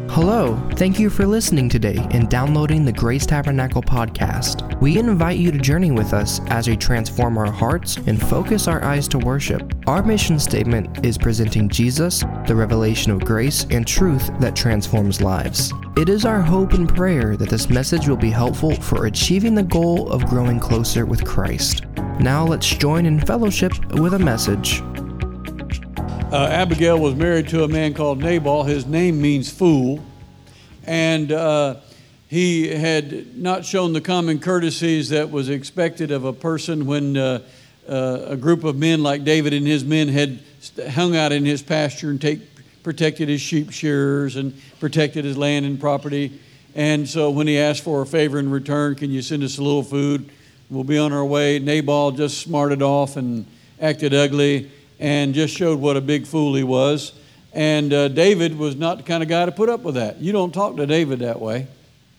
Hello, thank you for listening today and downloading the Grace Tabernacle podcast. We invite you to journey with us as we transform our hearts and focus our eyes to worship. Our mission statement is presenting Jesus, the revelation of grace and truth that transforms lives. It is our hope and prayer that this message will be helpful for achieving the goal of growing closer with Christ. Now let's join in fellowship with a message. Abigail was married to a man called Nabal. His name means fool. And he had not shown the common courtesies that was expected of a person when a group of men like David and his men had hung out in his pasture and protected his sheep shearers and protected his land and property. And so when he asked for a favor in return, can you send us a little food? We'll be on our way. Nabal just smarted off and acted ugly and just showed what a big fool he was. And David was not the kind of guy to put up with that. You don't talk to David that way.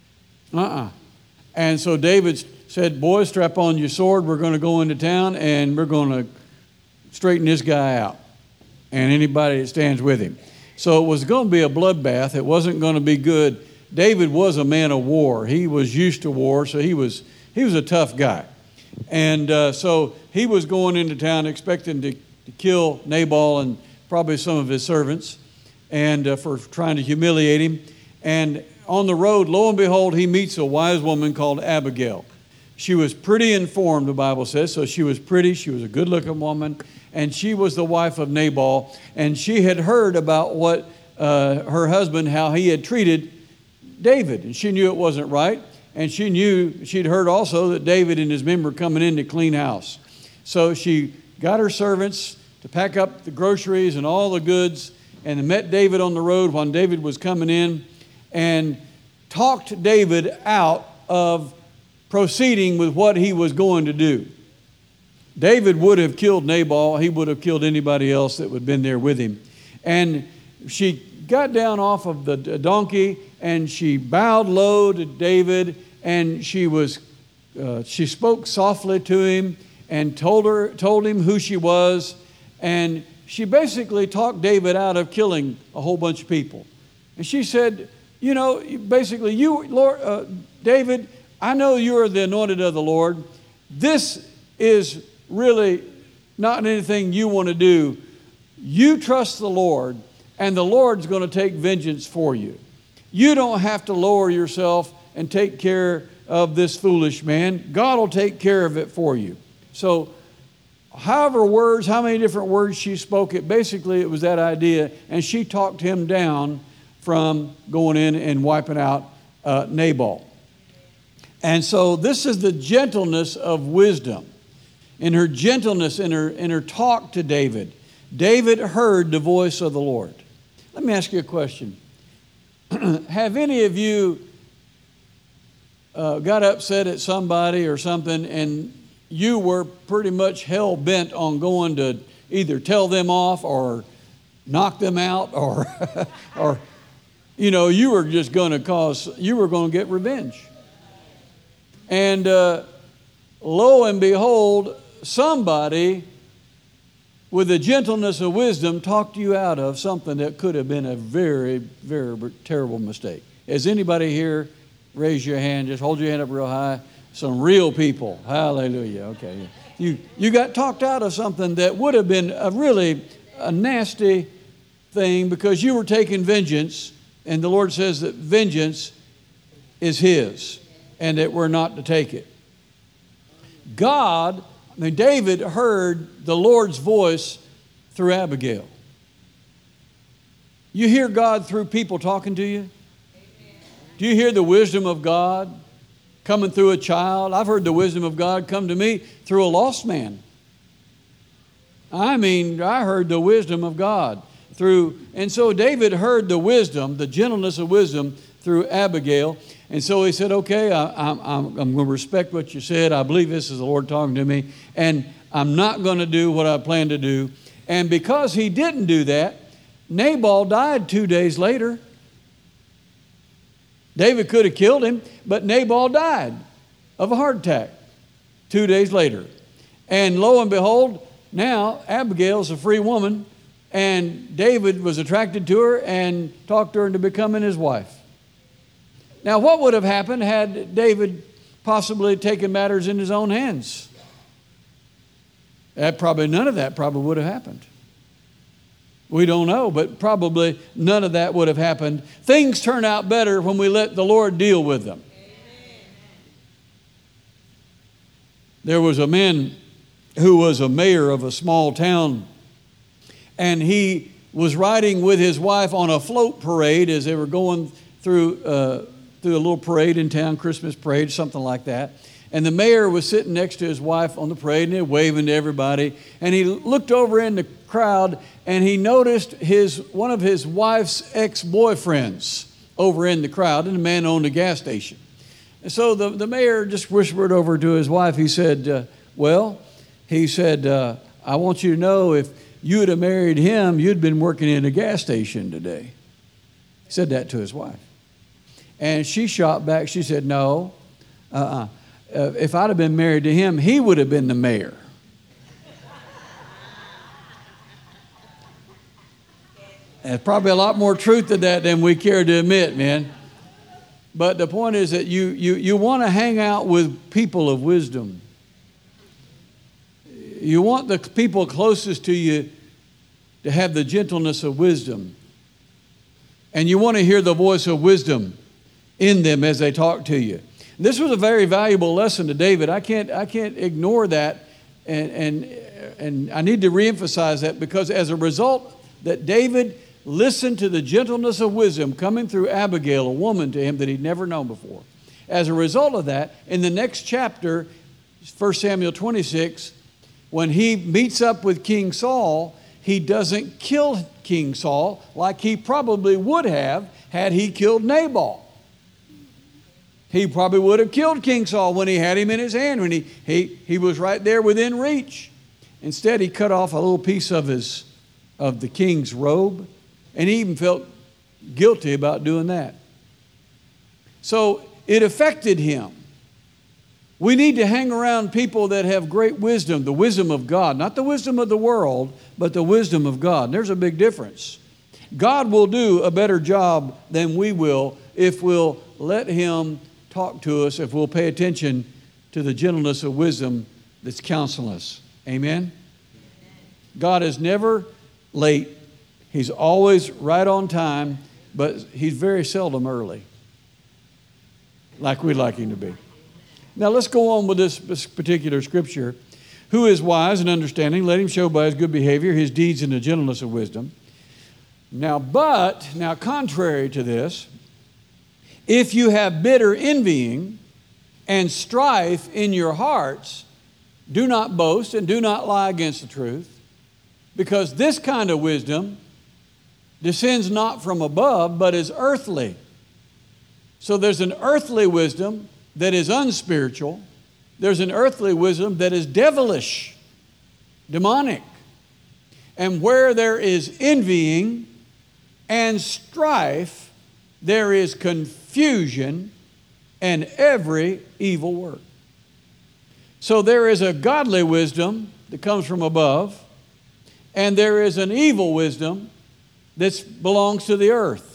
And so David said, boys, strap on your sword. We're going to go into town and we're going to straighten this guy out and anybody that stands with him. So it was going to be a bloodbath. It wasn't going to be good. David was a man of war. He was used to war, so he was a tough guy. And so he was going into town expecting to kill Nabal and probably some of his servants, and for trying to humiliate him. And on the road, lo and behold, he meets a wise woman called Abigail. She was pretty informed, the Bible says, so she was pretty, she was a good-looking woman, and she was the wife of Nabal, and she had heard about what her husband, how he had treated David, and she knew it wasn't right, and she'd heard also that David and his men were coming in to clean house. So she got her servants to pack up the groceries and all the goods, and met David on the road when David was coming in, and talked David out of proceeding with what he was going to do. David would have killed Nabal. He would have killed anybody else that would have been there with him. And she got down off of the donkey, and she bowed low to David, and she spoke softly to him and told him who she was. And she basically talked David out of killing a whole bunch of people. And she said, basically, David, I know you are the anointed of the Lord. This is really not anything you want to do. You trust the Lord, and the Lord's going to take vengeance for you. You don't have to lower yourself and take care of this foolish man. God will take care of it for you. So, how many different words she spoke, it was that idea, and she talked him down from going in and wiping out Nabal. And so this is the gentleness of wisdom. In her gentleness, in her talk to David, David heard the voice of the Lord. Let me ask you a question. Have any of you got upset at somebody or something, and you were pretty much hell-bent on going to either tell them off or knock them out or you were just going to get revenge. And lo and behold, somebody with the gentleness of wisdom talked you out of something that could have been a very, very terrible mistake. Has anybody here, raise your hand, just hold your hand up real high. Some real people. Hallelujah. Okay. You got talked out of something that would have been a nasty thing because you were taking vengeance, and the Lord says that vengeance is His and that we're not to take it. David heard the Lord's voice through Abigail. You hear God through people talking to you? Do you hear the wisdom of God coming through a child? I've heard the wisdom of God come to me through a lost man. I heard the wisdom of God and so David heard the wisdom, the gentleness of wisdom through Abigail. And so he said, okay, I'm going to respect what you said. I believe this is the Lord talking to me, and I'm not going to do what I plan to do. And because he didn't do that, Nabal died 2 days later. David could have killed him, but Nabal died of a heart attack 2 days later. And lo and behold, now Abigail's a free woman, And David was attracted to her and talked her into becoming his wife. Now, what would have happened had David possibly taken matters in his own hands? None of that probably would have happened. We don't know, but probably none of that would have happened. Things turn out better when we let the Lord deal with them. Amen. There was a man who was a mayor of a small town, and he was riding with his wife on a float parade as they were going through a little parade in town, Christmas parade, something like that. And the mayor was sitting next to his wife on the parade and he was waving to everybody. And he looked over in the crowd and he noticed one of his wife's ex-boyfriends over in the crowd, and the man owned a gas station. And so the mayor just whispered over to his wife. He said, I want you to know if you would have married him, you'd been working in a gas station today. He said that to his wife. And she shot back. She said, no, if I'd have been married to him, he would have been the mayor. There's probably a lot more truth to that than we care to admit, man. But the point is that you want to hang out with people of wisdom. You want the people closest to you to have the gentleness of wisdom. And you want to hear the voice of wisdom in them as they talk to you. This was a very valuable lesson to David. I can't ignore that, and I need to reemphasize that, because as a result that David listened to the gentleness of wisdom coming through Abigail, a woman to him that he'd never known before. As a result of that, in the next chapter, 1 Samuel 26, when he meets up with King Saul, he doesn't kill King Saul like he probably would have had he killed Nabal. He probably would have killed King Saul when he had him in his hand, when he was right there within reach. Instead, he cut off a little piece of the king's robe, and he even felt guilty about doing that. So it affected him. We need to hang around people that have great wisdom, the wisdom of God, not the wisdom of the world, but the wisdom of God. And there's a big difference. God will do a better job than we will if we'll let Him talk to us, if we'll pay attention to the gentleness of wisdom that's counseling us. Amen? God is never late. He's always right on time, but He's very seldom early, like we'd like Him to be. Now let's go on with this particular scripture. Who is wise and understanding? Let him show by his good behavior his deeds in the gentleness of wisdom. Now contrary to this, if you have bitter envying and strife in your hearts, do not boast and do not lie against the truth, because this kind of wisdom descends not from above, but is earthly. So there's an earthly wisdom that is unspiritual. There's an earthly wisdom that is devilish, demonic. And where there is envying and strife, there is confusion and every evil work. So there is a godly wisdom that comes from above, and there is an evil wisdom that belongs to the earth.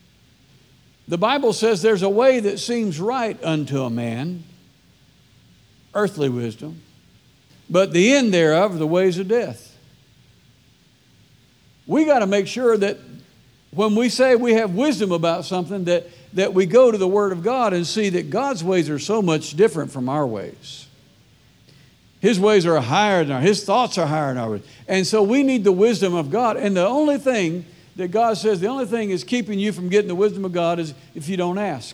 The Bible says there's a way that seems right unto a man, earthly wisdom, but the end thereof are the ways of death. We got to make sure that when we say we have wisdom about something, that we go to the Word of God and see that God's ways are so much different from our ways. His ways are higher than ours. His thoughts are higher than ours. And so we need the wisdom of God. And the only thing that God says, the only thing is keeping you from getting the wisdom of God is if you don't ask.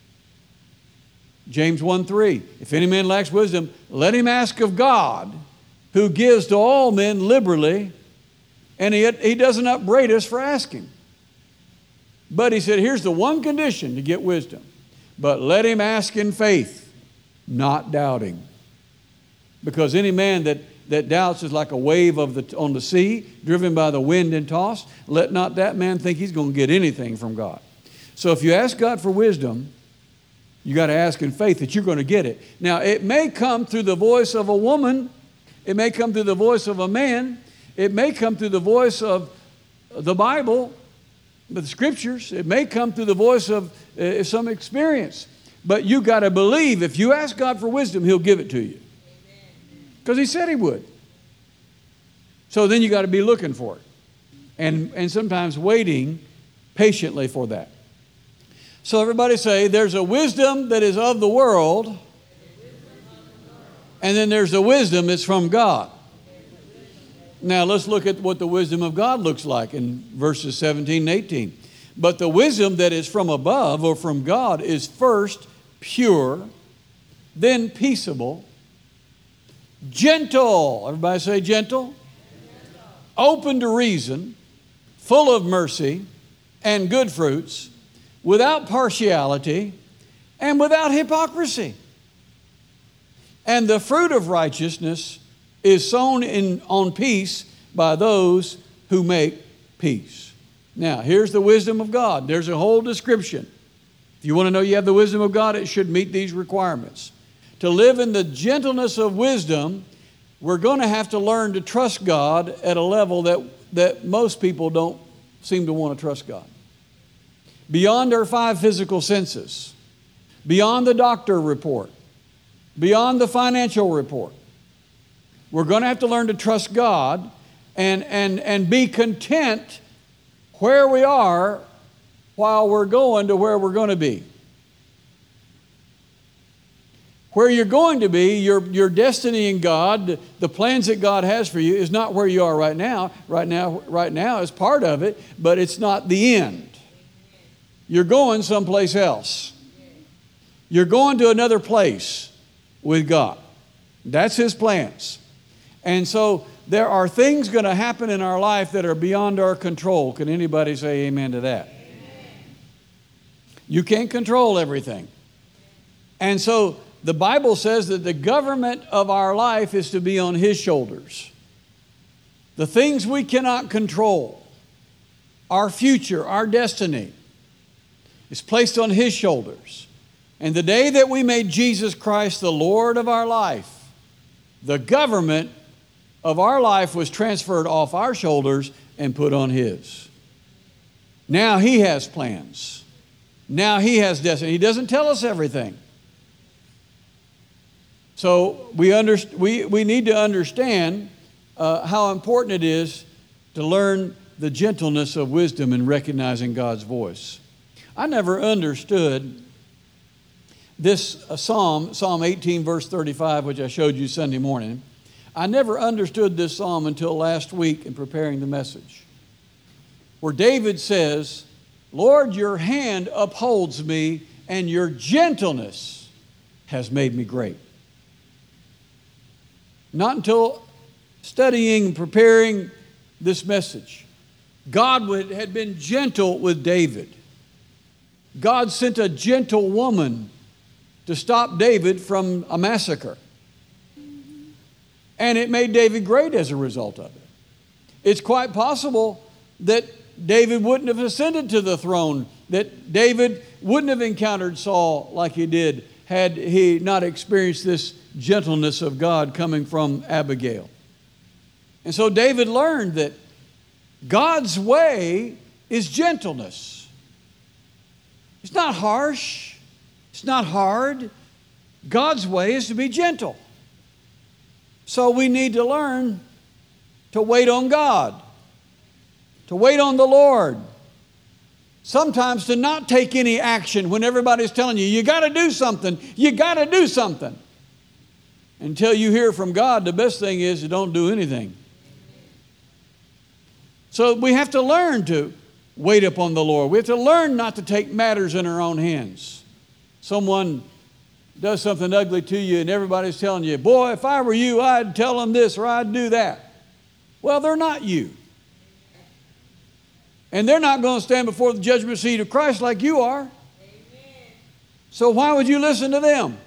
James 1:3, if any man lacks wisdom, let him ask of God, who gives to all men liberally, and he doesn't upbraid us for asking. But he said, here's the one condition to get wisdom. But let him ask in faith, not doubting. Because any man that doubts is like a wave on the sea, driven by the wind and tossed. Let not that man think he's going to get anything from God. So if you ask God for wisdom, you got to ask in faith that you're going to get it. Now, it may come through the voice of a woman. It may come through the voice of a man. It may come through the voice of the Bible, the Scriptures. It may come through the voice of some experience. But you got to believe if you ask God for wisdom, He'll give it to you. Because He said He would. So then you got to be looking for it. And sometimes waiting patiently for that. So everybody say, there's a wisdom that is of the world, and then there's a wisdom that's from God. Now let's look at what the wisdom of God looks like in verses 17 and 18. But the wisdom that is from above or from God is first pure, then peaceable, gentle. Everybody say gentle. Open to reason, full of mercy and good fruits, without partiality and without hypocrisy. And the fruit of righteousness is sown on peace by those who make peace. Now, here's the wisdom of God. There's a whole description. If you want to know you have the wisdom of God, it should meet these requirements. To live in the gentleness of wisdom, we're going to have to learn to trust God at a level that most people don't seem to want to trust God. Beyond our 5 physical senses, beyond the doctor report, beyond the financial report. We're going to have to learn to trust God and be content where we are while we're going to where we're going to be. Where you're going to be, your destiny in God, the plans that God has for you is not where you are right now. Right now is part of it, but it's not the end. You're going someplace else. You're going to another place with God. That's His plans. And so there are things going to happen in our life that are beyond our control. Can anybody say amen to that? Amen. You can't control everything. And so the Bible says that the government of our life is to be on His shoulders. The things we cannot control, our future, our destiny, is placed on His shoulders. And the day that we made Jesus Christ the Lord of our life, the government of our life was transferred off our shoulders and put on His. Now He has plans. Now He has destiny. He doesn't tell us everything. So we need to understand how important it is to learn the gentleness of wisdom in recognizing God's voice. I never understood this Psalm 18, verse 35, which I showed you Sunday morning. I never understood this psalm until last week in preparing the message, where David says, Lord, your hand upholds me, and your gentleness has made me great. Not until studying and preparing this message. God had been gentle with David. God sent a gentle woman to stop David from a massacre. And it made David great as a result of it. It's quite possible that David wouldn't have ascended to the throne, that David wouldn't have encountered Saul like he did had he not experienced this gentleness of God coming from Abigail. And so David learned that God's way is gentleness. It's not harsh. It's not hard. God's way is to be gentle. So we need to learn to wait on God, to wait on the Lord. Sometimes to not take any action when everybody's telling you, you got to do something, you got to do something. Until you hear from God, the best thing is to don't do anything. So we have to learn to wait upon the Lord. We have to learn not to take matters in our own hands. Someone does something ugly to you and everybody's telling you, boy, if I were you, I'd tell them this or I'd do that. Well, they're not you. And they're not going to stand before the judgment seat of Christ like you are. Amen. So why would you listen to them?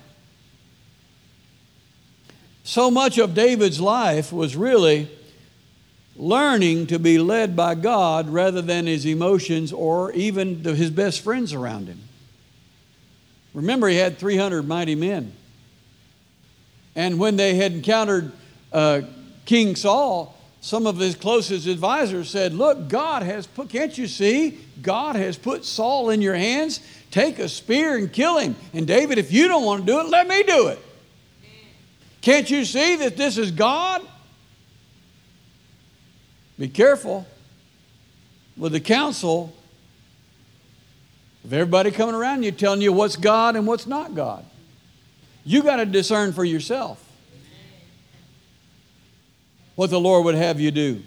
So much of David's life was really learning to be led by God rather than his emotions or even his best friends around him. Remember, he had 300 mighty men. And when they had encountered King Saul, some of his closest advisors said, look, can't you see? God has put Saul in your hands. Take a spear and kill him. And David, if you don't want to do it, let me do it. Can't you see that this is God? Be careful with the counsel of everybody coming around you telling you what's God and what's not God. You got to discern for yourself what the Lord would have you do.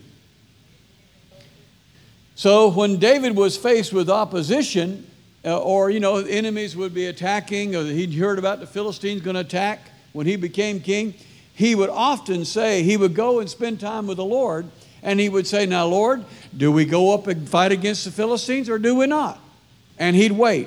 So when David was faced with opposition, enemies would be attacking, or he'd heard about the Philistines going to attack when he became king, he would often say, he would go and spend time with the Lord, and he would say, now Lord, do we go up and fight against the Philistines or do we not? And he'd wait.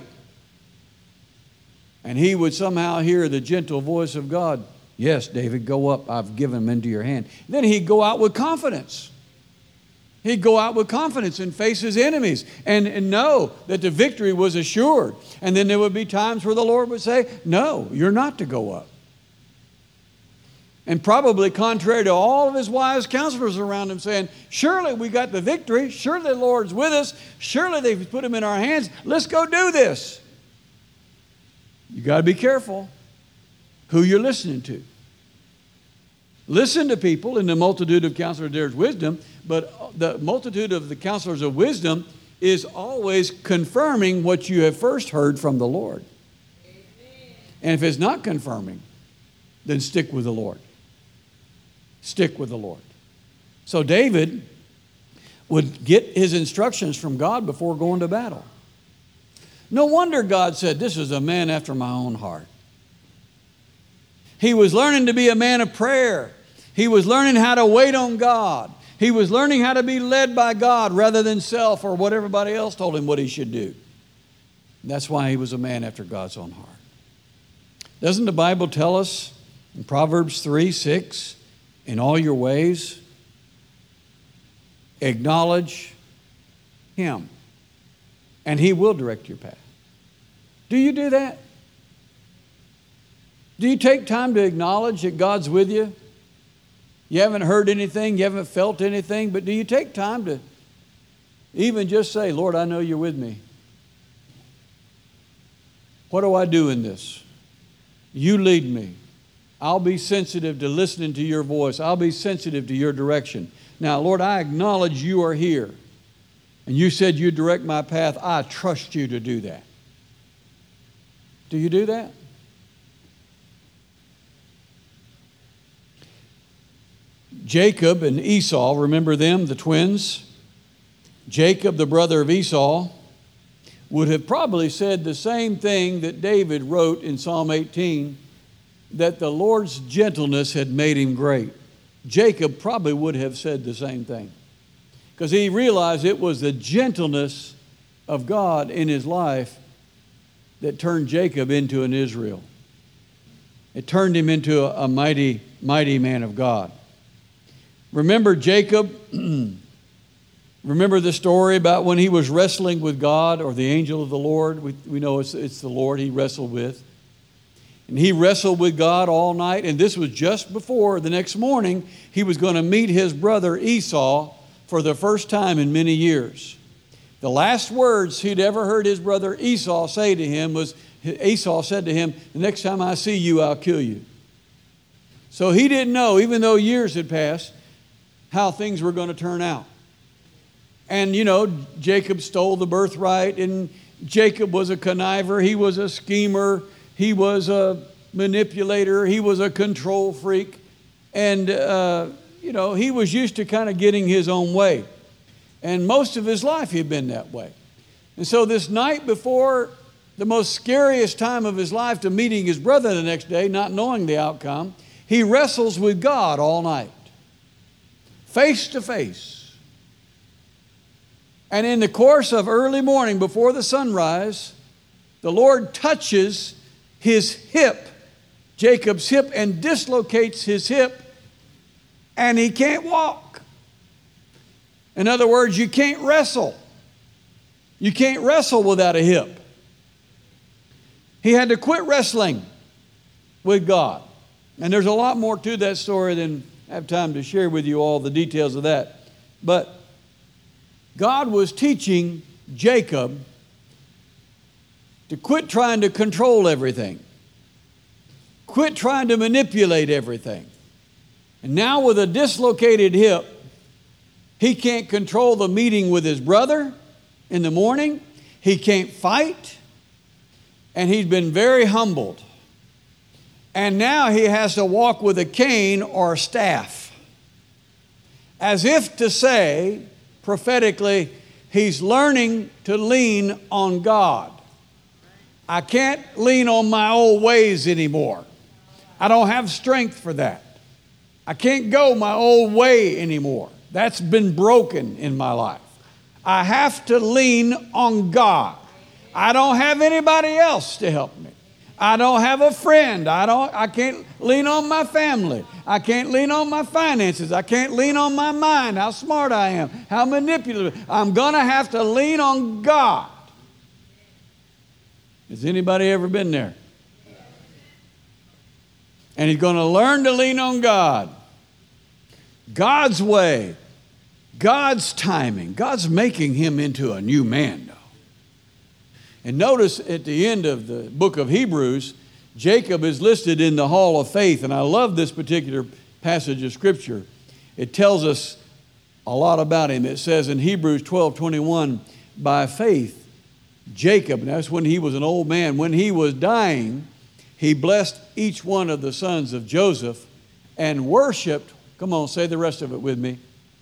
And he would somehow hear the gentle voice of God, yes, David, go up. I've given them into your hand. Then he'd go out with confidence. He'd go out with confidence and face his enemies and know that the victory was assured. And then there would be times where the Lord would say, no, you're not to go up. And probably contrary to all of his wise counselors around him saying, surely we got the victory. Surely the Lord's with us. Surely they've put him in our hands. Let's go do this. You got to be careful who you're listening to. Listen to people. In the multitude of counselors there's wisdom, but the multitude of the counselors of wisdom is always confirming what you have first heard from the Lord. And if it's not confirming, then stick with the Lord. Stick with the Lord. So David would get his instructions from God before going to battle. No wonder God said, this is a man after my own heart. He was learning to be a man of prayer. He was learning how to wait on God. He was learning how to be led by God rather than self or what everybody else told him what he should do. And that's why he was a man after God's own heart. Doesn't the Bible tell us in Proverbs 3:6, in all your ways, acknowledge Him, and He will direct your path? Do you do that? Do you take time to acknowledge that God's with you? You haven't heard anything, you haven't felt anything, but do you take time to even just say, Lord, I know you're with me. What do I do in this? You lead me. I'll be sensitive to listening to your voice. I'll be sensitive to your direction. Now, Lord, I acknowledge you are here. And you said you direct my path. I trust you to do that. Do you do that? Jacob and Esau, remember them, the twins? Jacob, the brother of Esau, would have probably said the same thing that David wrote in Psalm 18, that the Lord's gentleness had made him great. Jacob probably would have said the same thing, because he realized it was the gentleness of God in his life that turned Jacob into an Israel. It turned him into a mighty, mighty man of God. Remember Jacob? Remember the story about when he was wrestling with God, or the angel of the Lord? We know it's the Lord he wrestled with. And he wrestled with God all night, and this was just before the next morning he was going to meet his brother Esau for the first time in many years. The last words he'd ever heard his brother Esau say to him was, Esau said to him, the next time I see you, I'll kill you. So he didn't know, even though years had passed, how things were going to turn out. And, Jacob stole the birthright, and Jacob was a conniver. He was a schemer. He was a manipulator. He was a control freak. And, he was used to kind of getting his own way. And most of his life he had been that way. And so this night before the most scariest time of his life, to meeting his brother the next day, not knowing the outcome, he wrestles with God all night, face to face. And in the course of early morning, before the sunrise, the Lord touches his hip, Jacob's hip, and dislocates his hip, and he can't walk. In other words, you can't wrestle. You can't wrestle without a hip. He had to quit wrestling with God. And there's a lot more to that story than have time to share with you all the details of that. But God was teaching Jacob to quit trying to control everything. Quit trying to manipulate everything. And now with a dislocated hip, he can't control the meeting with his brother in the morning. He can't fight. And he's been very humbled. And now he has to walk with a cane or a staff. As if to say, prophetically, he's learning to lean on God. I can't lean on my old ways anymore. I don't have strength for that. I can't go my old way anymore. That's been broken in my life. I have to lean on God. I don't have anybody else to help me. I don't have a friend. I can't lean on my family. I can't lean on my finances. I can't lean on my mind, how smart I am, how manipulative. I'm going to have to lean on God. Has anybody ever been there? And he's going to learn to lean on God. God's way, God's timing. God's making him into a new man, though. And notice at the end of the book of Hebrews, Jacob is listed in the hall of faith. And I love this particular passage of Scripture. It tells us a lot about him. It says in Hebrews 12:21, by faith, Jacob, and that's when he was an old man, when he was dying, he blessed each one of the sons of Joseph and worshiped. Come on, say the rest of it with me.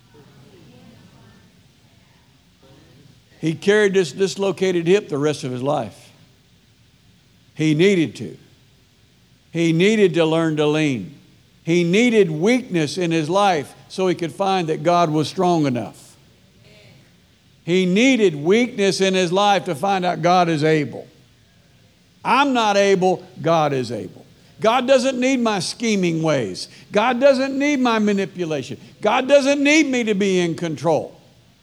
He carried this dislocated hip the rest of his life. He needed to. He needed to learn to lean. He needed weakness in his life so he could find that God was strong enough. He needed weakness in his life to find out God is able. I'm not able, God is able. God doesn't need my scheming ways. God doesn't need my manipulation. God doesn't need me to be in control.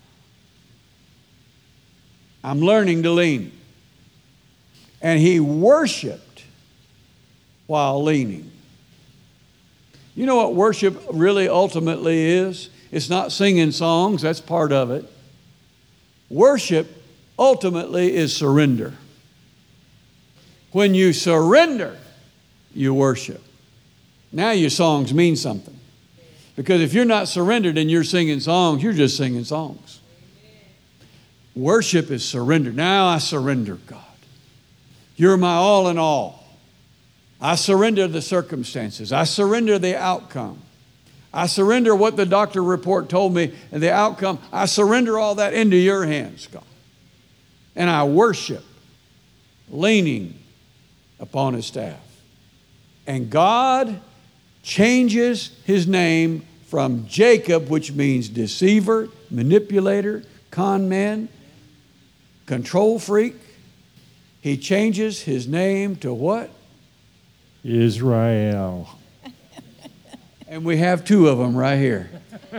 I'm learning to lean. And he worshiped while leaning. You know what worship really ultimately is? It's not singing songs, that's part of it. Worship ultimately is surrender. When you surrender, you worship. Now your songs mean something. Because if you're not surrendered and you're singing songs, you're just singing songs. Worship is surrender. Now I surrender, God. You're my all in all. I surrender the circumstances. I surrender the outcome. I surrender what the doctor report told me and the outcome. I surrender all that into your hands, God. And I worship, leaning upon his staff. And God changes his name from Jacob, which means deceiver, manipulator, con man, control freak. He changes his name to what? Israel. And we have two of them right here.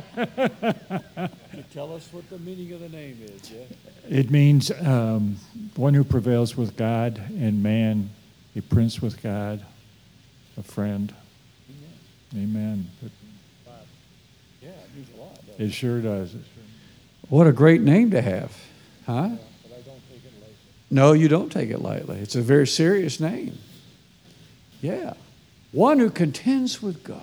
Tell us what the meaning of the name is, Jeff. It means one who prevails with God and man, a prince with God, a friend. Amen. Yeah, it means a lot. It sure does. What a great name to have, huh? But I don't take it lightly. No, you don't take it lightly. It's a very serious name. Yeah. One who contends with God.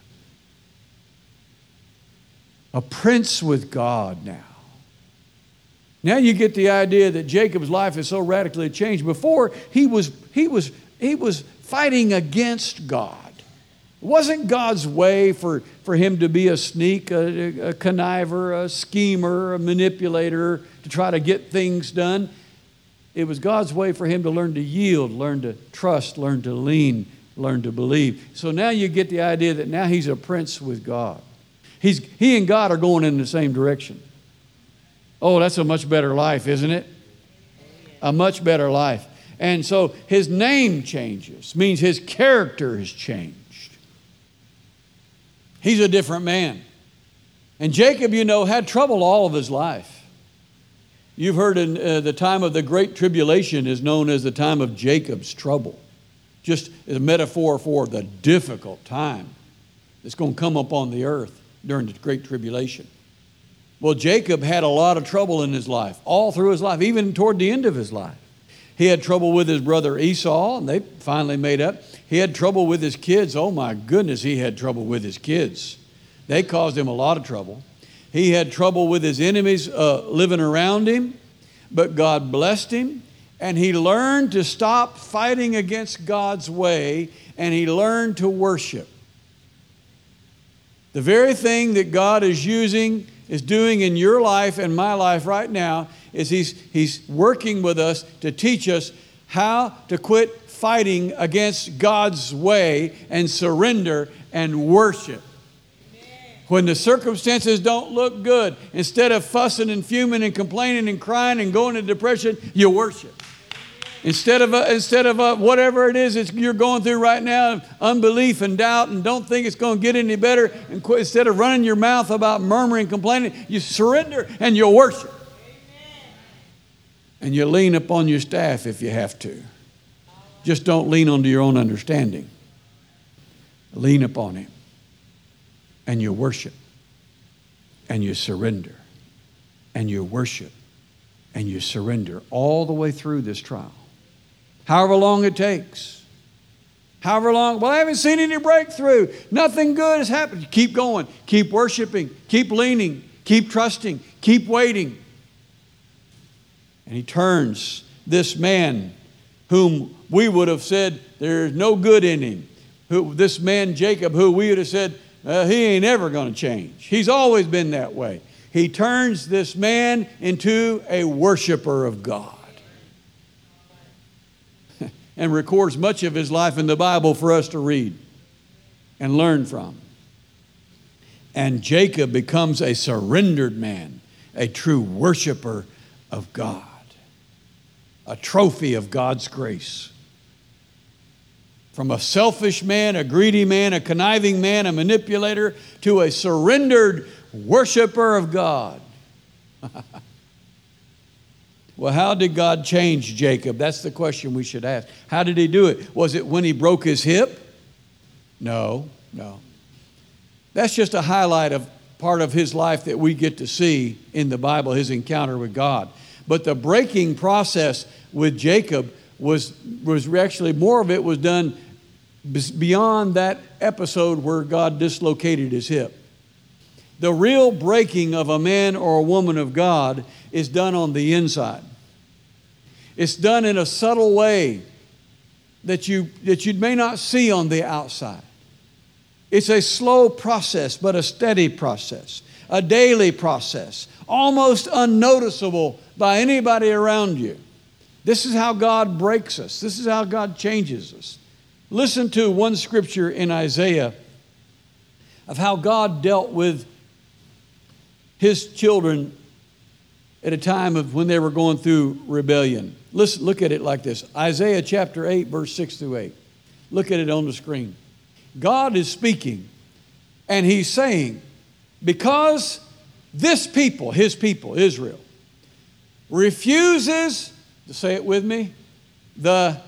A prince with God now. Now you get the idea that Jacob's life is so radically changed. Before, he was fighting against God. It wasn't God's way for him to be a sneak, a conniver, a schemer, a manipulator, to try to get things done. It was God's way for him to learn to yield, learn to trust, learn to lean, learn to believe. So now you get the idea that now he's a prince with God. He and God are going in the same direction. Oh, that's a much better life, isn't it? A much better life. And so his name changes, means his character has changed. He's a different man. And Jacob, you know, had trouble all of his life. You've heard in the time of the Great Tribulation is known as the time of Jacob's trouble. Just a metaphor for the difficult time that's going to come upon the earth during the Great Tribulation. Well, Jacob had a lot of trouble in his life, all through his life, even toward the end of his life. He had trouble with his brother Esau, and they finally made up. He had trouble with his kids. Oh my goodness, he had trouble with his kids. They caused him a lot of trouble. He had trouble with his enemies living around him, but God blessed him, and he learned to stop fighting against God's way, and he learned to worship. The very thing that God is doing in your life and my life right now is He's working with us to teach us how to quit fighting against God's way and surrender and worship. When the circumstances don't look good, instead of fussing and fuming and complaining and crying and going into depression, you worship. Instead of whatever it is you're going through right now, unbelief and doubt, and don't think it's going to get any better, and instead of running your mouth about murmuring, complaining, you surrender and you worship. And you lean upon your staff if you have to. Just don't lean onto your own understanding. Lean upon Him. And you worship. And you surrender. And you worship. And you surrender all the way through this trial. However long it takes. However long, well, I haven't seen any breakthrough. Nothing good has happened. Keep going. Keep worshiping. Keep leaning. Keep trusting. Keep waiting. And He turns this man whom we would have said there's no good in him. This man Jacob, who we would have said he ain't ever going to change. He's always been that way. He turns this man into a worshiper of God. And records much of his life in the Bible for us to read and learn from. And Jacob becomes a surrendered man, a true worshiper of God, a trophy of God's grace. From a selfish man, a greedy man, a conniving man, a manipulator, to a surrendered worshiper of God. Well, how did God change Jacob? That's the question we should ask. How did He do it? Was it when he broke his hip? No. That's just a highlight of part of his life that we get to see in the Bible, his encounter with God. But the breaking process with Jacob was actually more of it was done beyond that episode where God dislocated his hip. The real breaking of a man or a woman of God is done on the inside. It's done in a subtle way that you may not see on the outside. It's a slow process, but a steady process, a daily process, almost unnoticeable by anybody around you. This is how God breaks us. This is how God changes us. Listen to one scripture in Isaiah of how God dealt with His children at a time of when they were going through rebellion. Listen, look at it like this. Isaiah chapter 8, verse 6 through 8. Look at it on the screen. God is speaking, and He's saying, because this people, His people, Israel, refuses, say it with me, the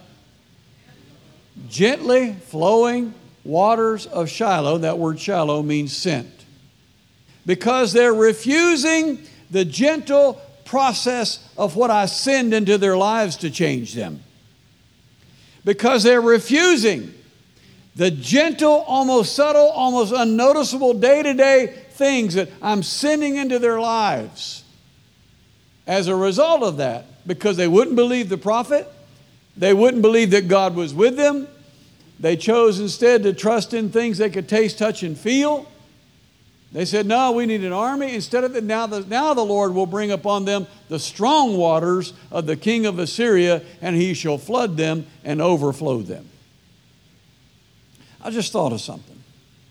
gently flowing waters of Shiloh. That word Shiloh means sent. Because they're refusing the gentle process of what I send into their lives to change them. Because they're refusing the gentle, almost subtle, almost unnoticeable day-to-day things that I'm sending into their lives. As a result of that, because they wouldn't believe the prophet, they wouldn't believe that God was with them, they chose instead to trust in things they could taste, touch, and feel. They said, no, we need an army. Instead of it, now the Lord will bring upon them the strong waters of the king of Assyria, and He shall flood them and overflow them. I just thought of something.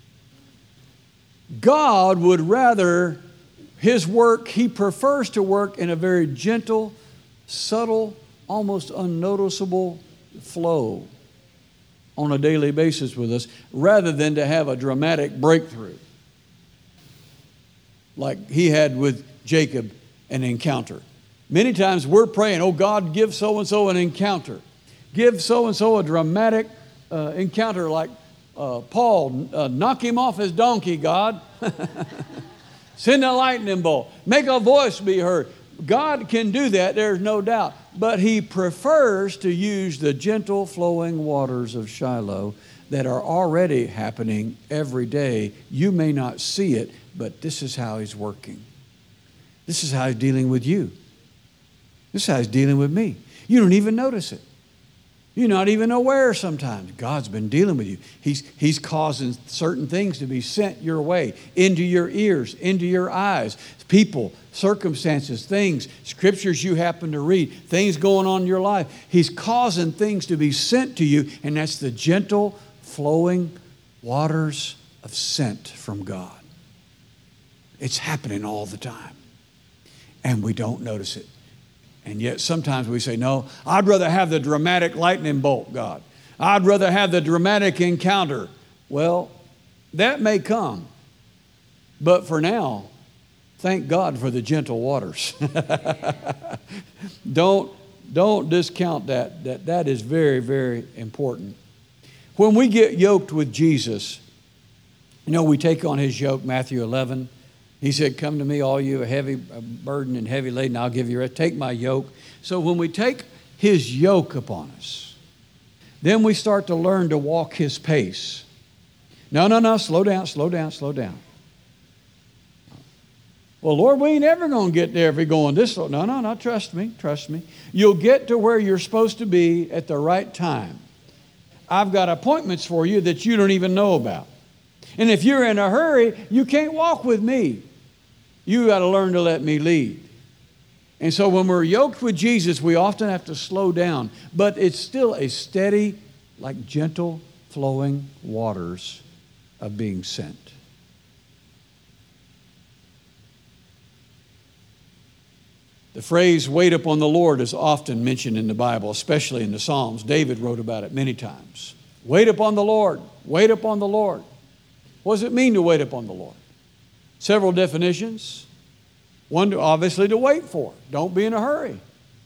God would rather, His work, He prefers to work in a very gentle, subtle, almost unnoticeable flow on a daily basis with us, rather than to have a dramatic breakthrough like He had with Jacob, an encounter. Many times we're praying, oh God, give so-and-so an encounter. Give so-and-so a dramatic encounter like Paul, knock him off his donkey, God. Send a lightning bolt. Make a voice be heard. God can do that, there's no doubt. But He prefers to use the gentle flowing waters of Shiloh that are already happening every day. You may not see it, but this is how He's working. This is how He's dealing with you. This is how He's dealing with me. You don't even notice it. You're not even aware sometimes. God's been dealing with you. He's causing certain things to be sent your way, into your ears, into your eyes. People, circumstances, things, scriptures you happen to read, things going on in your life. He's causing things to be sent to you, and that's the gentle, flowing waters of scent from God. It's happening all the time, and we don't notice it. And yet sometimes we say, no, I'd rather have the dramatic lightning bolt, God. I'd rather have the dramatic encounter. Well, that may come. But for now, thank God for the gentle waters. Don't discount that. That is very, very important. When we get yoked with Jesus, we take on His yoke, Matthew 11. He said, come to me, all you heavy burden and heavy laden, I'll give you rest. Take my yoke. So when we take His yoke upon us, then we start to learn to walk His pace. No, slow down. Well, Lord, we ain't ever going to get there if we're going this slow. No, trust me. You'll get to where you're supposed to be at the right time. I've got appointments for you that you don't even know about. And if you're in a hurry, you can't walk with me. You got to learn to let me lead. And so when we're yoked with Jesus, we often have to slow down. But it's still a steady, like gentle flowing waters of being sent. The phrase, wait upon the Lord, is often mentioned in the Bible, especially in the Psalms. David wrote about it many times. Wait upon the Lord. Wait upon the Lord. What does it mean to wait upon the Lord? Several definitions. One, obviously, to wait for. Don't be in a hurry.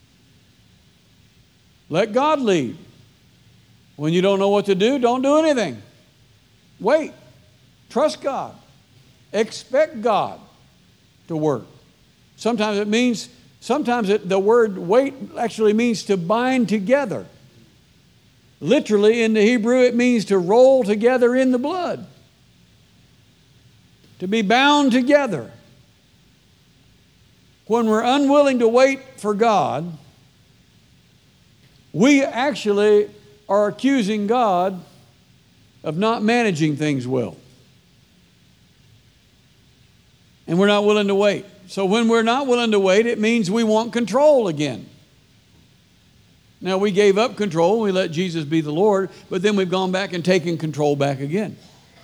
Let God lead. When you don't know what to do, don't do anything. Wait. Trust God. Expect God to work. Sometimes the word wait actually means to bind together. Literally, in the Hebrew, it means to roll together in the blood. To be bound together. When we're unwilling to wait for God, we actually are accusing God of not managing things well. And we're not willing to wait. So when we're not willing to wait, it means we want control again. Now, we gave up control, we let Jesus be the Lord, but then we've gone back and taken control back again.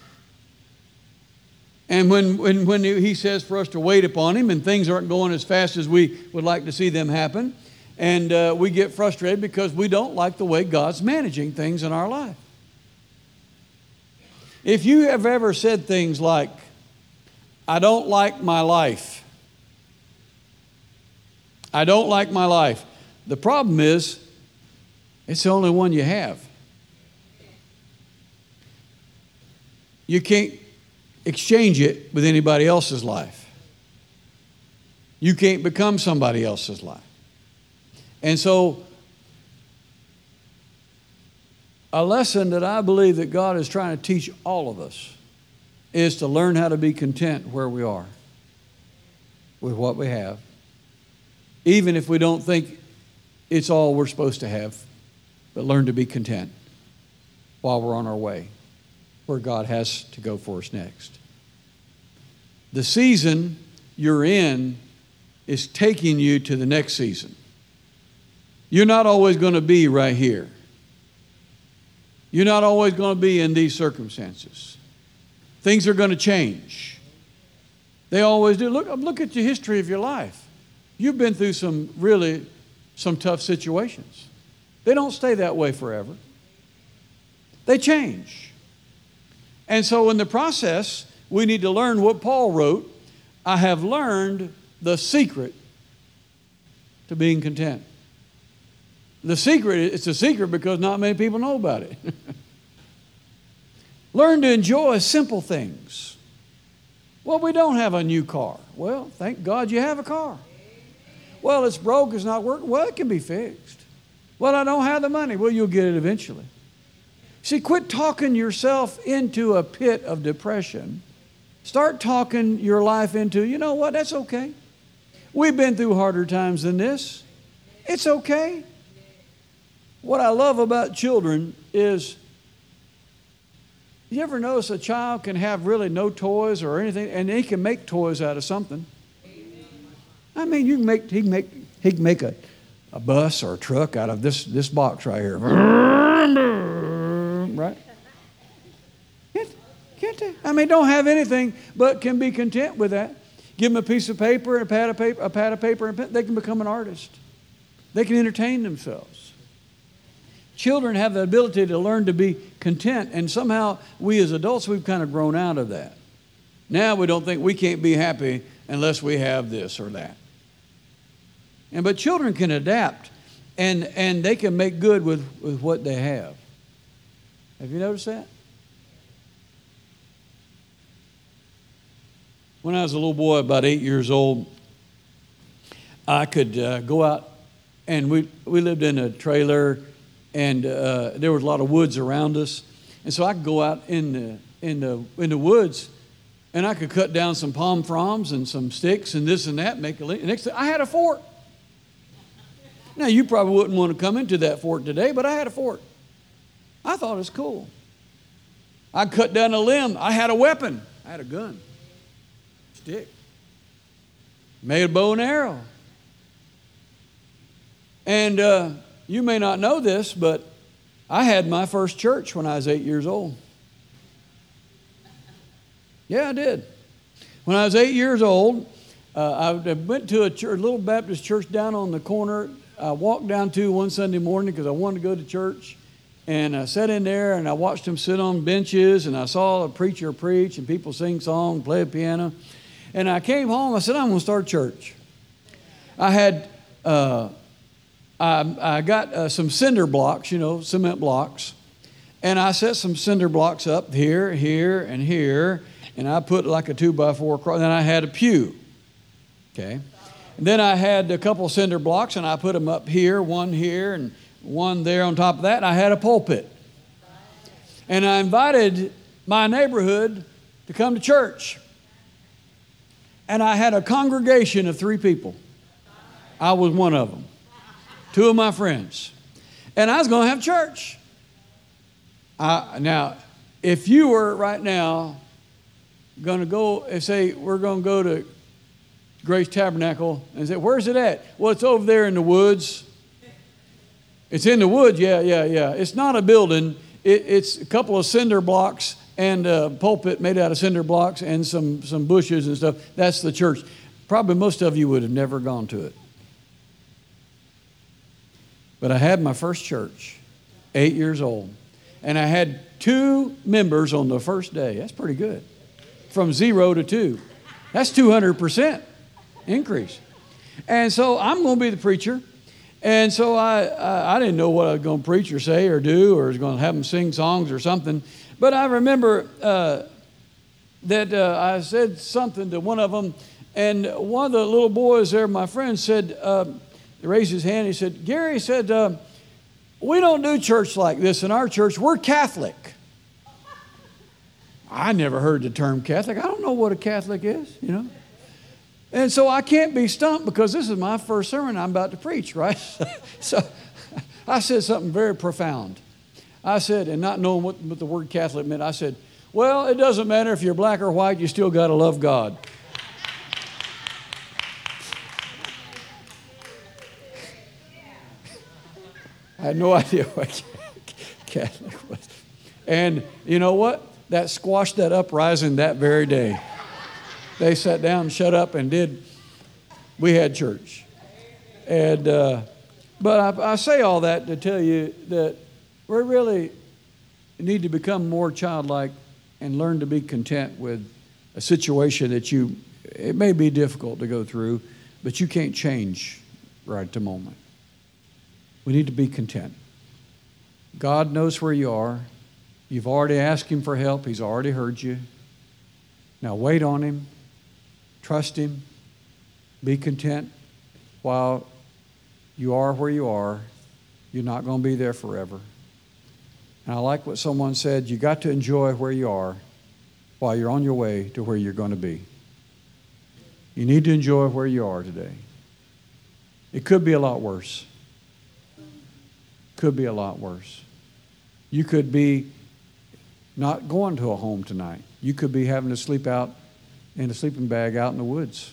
And when He says for us to wait upon Him and things aren't going as fast as we would like to see them happen, and we get frustrated because we don't like the way God's managing things in our life. If you have ever said things like, I don't like my life. I don't like my life. The problem is, it's the only one you have. You can't exchange it with anybody else's life. You can't become somebody else's life. And so, a lesson that I believe that God is trying to teach all of us is to learn how to be content where we are with what we have, even if we don't think it's all we're supposed to have, but learn to be content while we're on our way where God has to go for us next. The season you're in is taking you to the next season. You're not always going to be right here. You're not always going to be in these circumstances. Things are going to change. They always do. Look at the history of your life. You've been through some tough situations. They don't stay that way forever. They change. And so in the process, we need to learn what Paul wrote. I have learned the secret to being content. It's a secret because not many people know about it. Learn to enjoy simple things. Well, we don't have a new car. Well, thank God you have a car. Well, it's broke, it's not working. Well, it can be fixed. Well, I don't have the money. Well, you'll get it eventually. See, quit talking yourself into a pit of depression. Start talking your life into, you know what, that's okay. We've been through harder times than this. It's okay. What I love about children is, you ever notice a child can have really no toys or anything, and he can make toys out of something? I mean, he can make a bus or a truck out of this box right here. Right? Can't they? I mean, don't have anything, but can be content with that. Give them a piece of paper and a pad of paper, and pen. They can become an artist. They can entertain themselves. Children have the ability to learn to be content, and somehow we as adults, we've kind of grown out of that. Now we don't think we can't be happy unless we have this or that. But children can adapt, and they can make good with what they have. Have you noticed that? When I was a little boy, about 8 years old, I could go out, and we lived in a trailer, and there was a lot of woods around us, and so I could go out in the woods, and I could cut down some palm fronds and some sticks and this and that, make a link. Next thing, I had a fort. Now, you probably wouldn't want to come into that fort today, but I had a fort. I thought it was cool. I cut down a limb. I had a weapon. I had a gun, stick. Made a bow and arrow. And you may not know this, but I had my first church when I was 8 years old. Yeah, I did. When I was 8 years old, I went to a little Baptist church down on the corner. I walked down to one Sunday morning because I wanted to go to church. And I sat in there and I watched them sit on benches, and I saw a preacher preach and people sing songs, play a piano. And I came home, I said, I'm going to start church. I had, I got some cinder blocks, cement blocks. And I set some cinder blocks up here, here, and here. And I put like a 2x4 across. Then I had a pew. Okay. And then I had a couple cinder blocks, and I put them up here, and one there on top of that. And I had a pulpit. And I invited my neighborhood to come to church. And I had a congregation of 3 people. I was one of them. 2 of my friends. And I was going to have church. Now, if you were right now going to go and say, we're going to go to Grace Tabernacle, and say, where's it at? Well, it's over there in the woods. It's in the woods, yeah. It's not a building. It's a couple of cinder blocks and a pulpit made out of cinder blocks and some bushes and stuff. That's the church. Probably most of you would have never gone to it. But I had my first church, 8 years old. And I had 2 members on the first day. That's pretty good. From 0 to 2. That's 200% increase. And so I'm going to be the preacher. And so I didn't know what I was going to preach or say or do, or was going to have them sing songs or something. But I remember that I said something to one of them. And one of the little boys there, my friend, said, he raised his hand. He said, Gary said, we don't do church like this in our church. We're Catholic. I never heard the term Catholic. I don't know what a Catholic is, And so I can't be stumped because this is my first sermon I'm about to preach, right? So I said something very profound. I said, and not knowing what the word Catholic meant, I said, well, it doesn't matter if you're black or white, you still got to love God. I had no idea what Catholic was. And you know what? That squashed that uprising that very day. They sat down and shut up and we had church. And, but I say all that to tell you that we really need to become more childlike and learn to be content with a situation that it may be difficult to go through, but you can't change right at the moment. We need to be content. God knows where you are. You've already asked Him for help. He's already heard you. Now wait on Him. Trust Him. Be content while you are where you are. You're not going to be there forever. And I like what someone said, you got to enjoy where you are while you're on your way to where you're going to be. You need to enjoy where you are today. It could be a lot worse. Could be a lot worse. You could be not going to a home tonight. You could be having to sleep out in a sleeping bag out in the woods.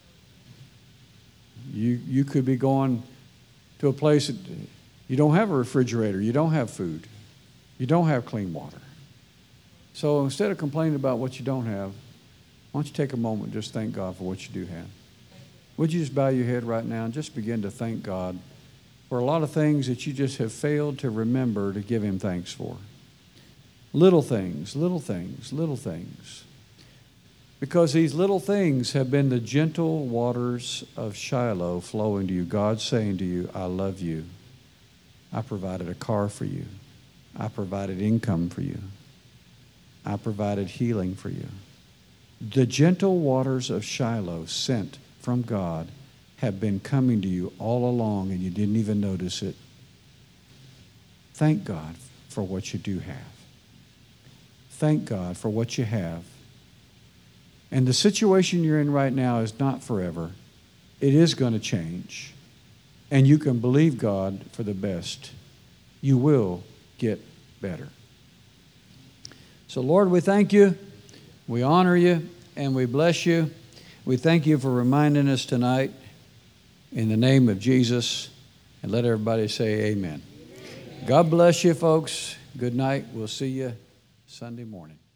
You could be going to a place that you don't have a refrigerator, you don't have food, you don't have clean water. So instead of complaining about what you don't have, why don't you take a moment and just thank God for what you do have? Would you just bow your head right now and just begin to thank God for a lot of things that you just have failed to remember to give Him thanks for? Little things, little things, little things. Because these little things have been the gentle waters of Shiloh flowing to you. God saying to you, I love you. I provided a car for you. I provided income for you. I provided healing for you. The gentle waters of Shiloh sent from God have been coming to you all along and you didn't even notice it. Thank God for what you do have. Thank God for what you have. And the situation you're in right now is not forever. It is going to change. And you can believe God for the best. You will get better. So, Lord, we thank you, we honor you, and we bless you. We thank you for reminding us tonight in the name of Jesus. And let everybody say amen. God bless you, folks. Good night. We'll see you Sunday morning.